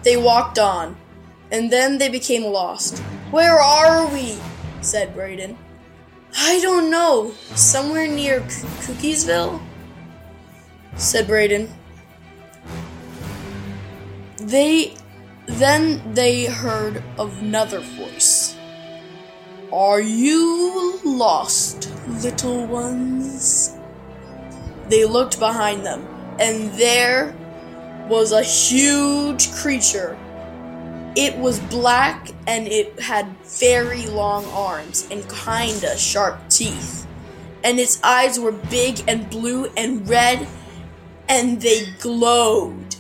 They walked on, and then they became lost. "Where are we?" said Brayden. "I don't know. Somewhere near Cookiesville?" said Brayden. Then they heard another voice. "Are you lost, little ones?" They looked behind them, and there was a huge creature. It was black, and it had very long arms and kinda sharp teeth. And its eyes were big and blue and red, and they glowed.